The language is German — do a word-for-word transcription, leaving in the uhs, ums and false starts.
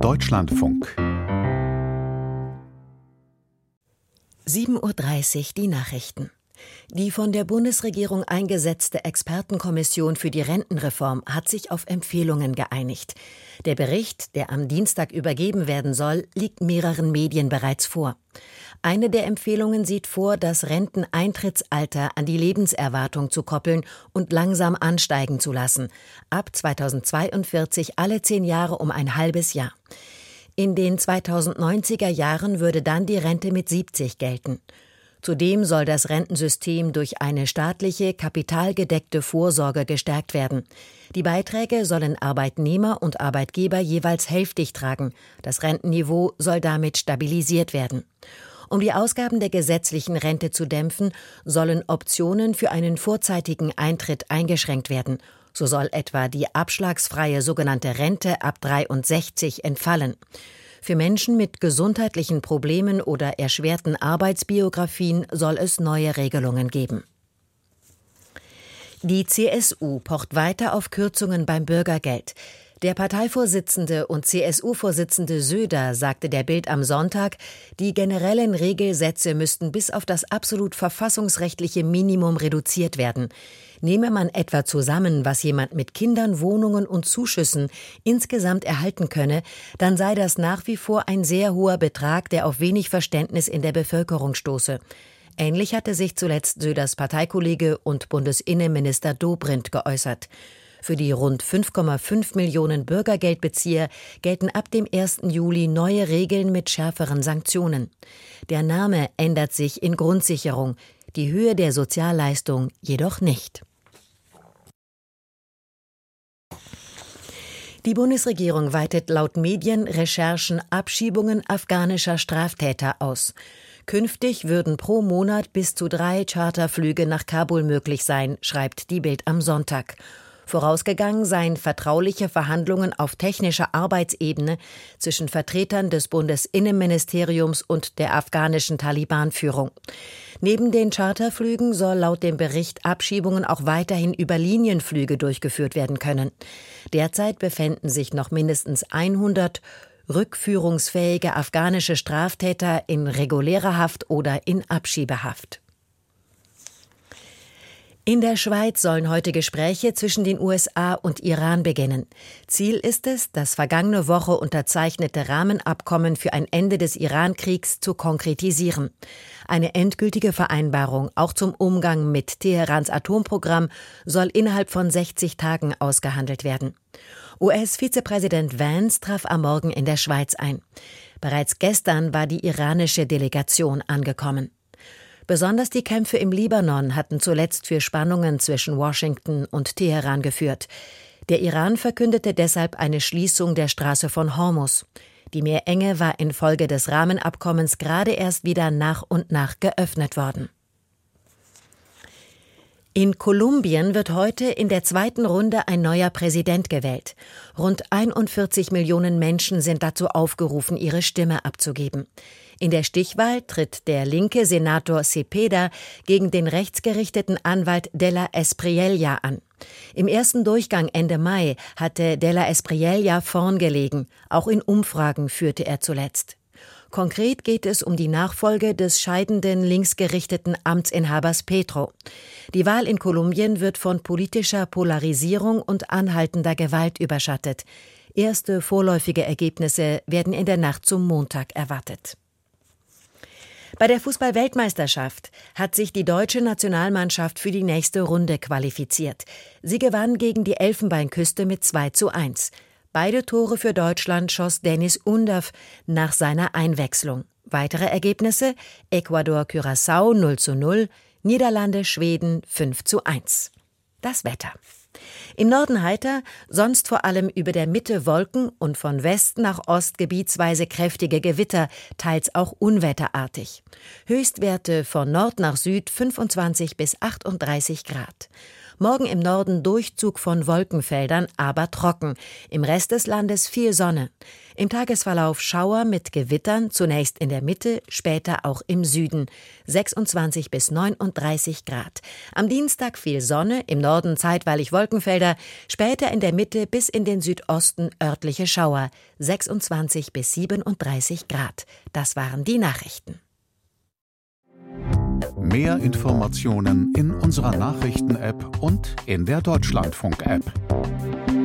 Deutschlandfunk. sieben Uhr dreißig, die Nachrichten. Die von der Bundesregierung eingesetzte Expertenkommission für die Rentenreform hat sich auf Empfehlungen geeinigt. Der Bericht, der am Dienstag übergeben werden soll, liegt mehreren Medien bereits vor. Eine der Empfehlungen sieht vor, das Renteneintrittsalter an die Lebenserwartung zu koppeln und langsam ansteigen zu lassen. Ab zweitausendzweiundvierzig alle zehn Jahre um ein halbes Jahr. In den zweitausendneunziger Jahren würde dann die Rente mit siebzig gelten. Zudem soll das Rentensystem durch eine staatliche, kapitalgedeckte Vorsorge gestärkt werden. Die Beiträge sollen Arbeitnehmer und Arbeitgeber jeweils hälftig tragen. Das Rentenniveau soll damit stabilisiert werden. Um die Ausgaben der gesetzlichen Rente zu dämpfen, sollen Optionen für einen vorzeitigen Eintritt eingeschränkt werden. So soll etwa die abschlagsfreie sogenannte Rente ab dreiundsechzig entfallen. Für Menschen mit gesundheitlichen Problemen oder erschwerten Arbeitsbiografien soll es neue Regelungen geben. Die C S U pocht weiter auf Kürzungen beim Bürgergeld. Der Parteivorsitzende und C S U-Vorsitzende Söder sagte der Bild am Sonntag, die generellen Regelsätze müssten bis auf das absolut verfassungsrechtliche Minimum reduziert werden. Nehme man etwa zusammen, was jemand mit Kindern, Wohnungen und Zuschüssen insgesamt erhalten könne, dann sei das nach wie vor ein sehr hoher Betrag, der auf wenig Verständnis in der Bevölkerung stoße. Ähnlich hatte sich zuletzt Söders Parteikollege und Bundesinnenminister Dobrindt geäußert. Für die rund fünf Komma fünf Millionen Bürgergeldbezieher gelten ab dem ersten Juli neue Regeln mit schärferen Sanktionen. Der Name ändert sich in Grundsicherung, die Höhe der Sozialleistung jedoch nicht. Die Bundesregierung weitet laut Medien Recherchen Abschiebungen afghanischer Straftäter aus. Künftig würden pro Monat bis zu drei Charterflüge nach Kabul möglich sein, schreibt die Bild am Sonntag. Vorausgegangen seien vertrauliche Verhandlungen auf technischer Arbeitsebene zwischen Vertretern des Bundesinnenministeriums und der afghanischen Taliban-Führung. Neben den Charterflügen soll laut dem Bericht Abschiebungen auch weiterhin über Linienflüge durchgeführt werden können. Derzeit befänden sich noch mindestens hundert rückführungsfähige afghanische Straftäter in regulärer Haft oder in Abschiebehaft. In der Schweiz sollen heute Gespräche zwischen den U S A und Iran beginnen. Ziel ist es, das vergangene Woche unterzeichnete Rahmenabkommen für ein Ende des Iran-Kriegs zu konkretisieren. Eine endgültige Vereinbarung, auch zum Umgang mit Teherans Atomprogramm, soll innerhalb von sechzig Tagen ausgehandelt werden. U S-Vizepräsident Vance traf am Morgen in der Schweiz ein. Bereits gestern war die iranische Delegation angekommen. Besonders die Kämpfe im Libanon hatten zuletzt für Spannungen zwischen Washington und Teheran geführt. Der Iran verkündete deshalb eine Schließung der Straße von Hormuz. Die Meerenge war infolge des Rahmenabkommens gerade erst wieder nach und nach geöffnet worden. In Kolumbien wird heute in der zweiten Runde ein neuer Präsident gewählt. Rund einundvierzig Millionen Menschen sind dazu aufgerufen, ihre Stimme abzugeben. In der Stichwahl tritt der linke Senator Cepeda gegen den rechtsgerichteten Anwalt De La Espriella an. Im ersten Durchgang Ende Mai hatte De La Espriella vorn gelegen. Auch in Umfragen führte er zuletzt. Konkret geht es um die Nachfolge des scheidenden linksgerichteten Amtsinhabers Petro. Die Wahl in Kolumbien wird von politischer Polarisierung und anhaltender Gewalt überschattet. Erste vorläufige Ergebnisse werden in der Nacht zum Montag erwartet. Bei der Fußball-Weltmeisterschaft hat sich die deutsche Nationalmannschaft für die nächste Runde qualifiziert. Sie gewann gegen die Elfenbeinküste mit zwei zu eins. Beide Tore für Deutschland schoss Dennis Undav nach seiner Einwechslung. Weitere Ergebnisse: Ecuador-Curaçao null zu null, Niederlande-Schweden fünf zu eins. Das Wetter. Im Norden heiter, sonst vor allem über der Mitte Wolken und von West nach Ost gebietsweise kräftige Gewitter, teils auch unwetterartig. Höchstwerte von Nord nach Süd fünfundzwanzig bis achtunddreißig Grad. Morgen im Norden Durchzug von Wolkenfeldern, aber trocken. Im Rest des Landes viel Sonne. Im Tagesverlauf Schauer mit Gewittern, zunächst in der Mitte, später auch im Süden. sechsundzwanzig bis neununddreißig Grad. Am Dienstag viel Sonne, im Norden zeitweilig Wolkenfelder, später in der Mitte bis in den Südosten örtliche Schauer. sechsundzwanzig bis siebenunddreißig Grad. Das waren die Nachrichten. Mehr Informationen in unserer Nachrichten-App und in der Deutschlandfunk-App.